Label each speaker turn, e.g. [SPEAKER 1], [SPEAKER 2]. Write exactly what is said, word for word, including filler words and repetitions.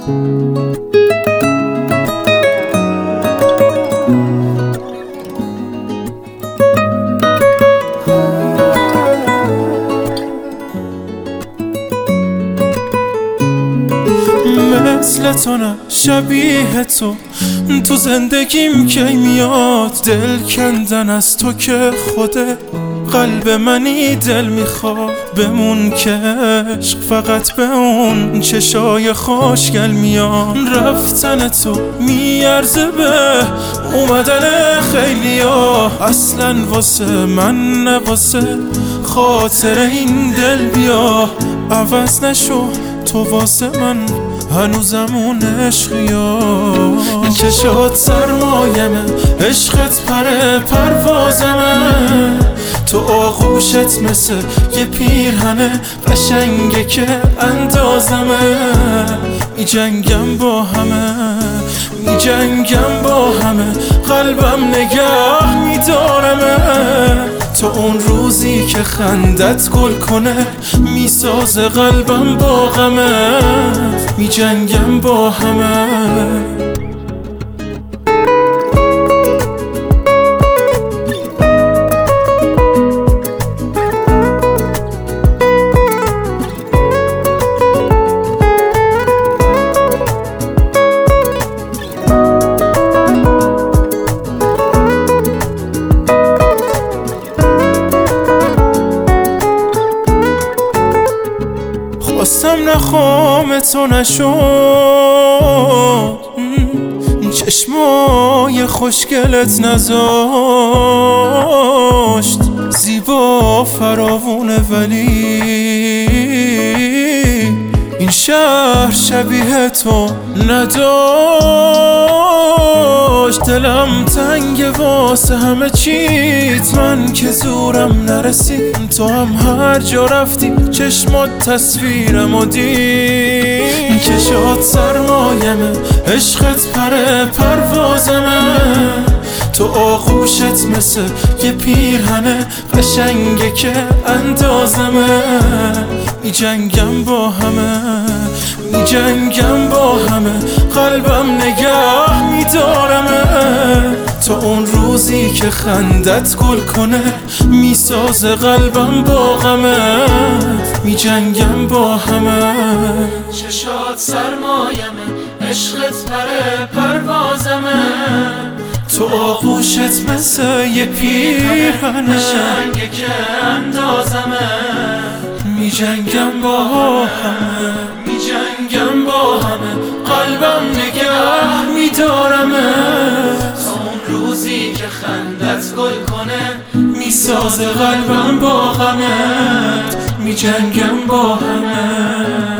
[SPEAKER 1] مثل تو نه شبیه تو تو زندگیم کی میاد، دل کندن از تو که خوده قلب منی دل میخواد. بمون که عشق فقط به اون چشای خوشگل میاد. رفتن تو میارزه به اومدن خیلیا، اصلا واسه من نه واسه خاطر این دل بیا. عوض نشو تو واسه من هنوزم اون عشقیا. چشات سرمایمه عشقت پر پروازمه، تو آغوشت مثل یه پیرهنه قشنگه که اندازمه. می جنگم با همه می جنگم با همه قلبم نگه میدارمه. تو اون روزی که خندت گل کنه میسازه قلبم با غمه. می جنگم با همه خواستم نخوام تو نشد، چشمای خوشگلت نذاشت زیبا فراوونه، ولی این شهر شبیه تو نداشت. دلم تنگ واسه همه چیت، من که زورم نرسید تو هم هر جا رفتی چشمات تصویرمو دید. چشات سرمایمه عشقت پر پروازمه، تو آغوشت مثل یه پیرهنه قشنگه که اندازمه. می جنگم با همه می جنگم با همه قلبم نگه میدارمه. تو اون روزی که خندت گل کنه میسازه قلبم با غمه. می جنگم با همه
[SPEAKER 2] چشات سرمایمه عشقت پر پروازمه،
[SPEAKER 1] تو آغوشت مثل یه پیرهنه
[SPEAKER 2] قشنگه که اندازمه.
[SPEAKER 1] می جنگم با همه
[SPEAKER 2] می جنگم با همه قلبم نگه
[SPEAKER 1] میدارمه.
[SPEAKER 2] تا اون روزی که خندت گل کنه
[SPEAKER 1] میسازه قلبم با غمت. می جنگم با همه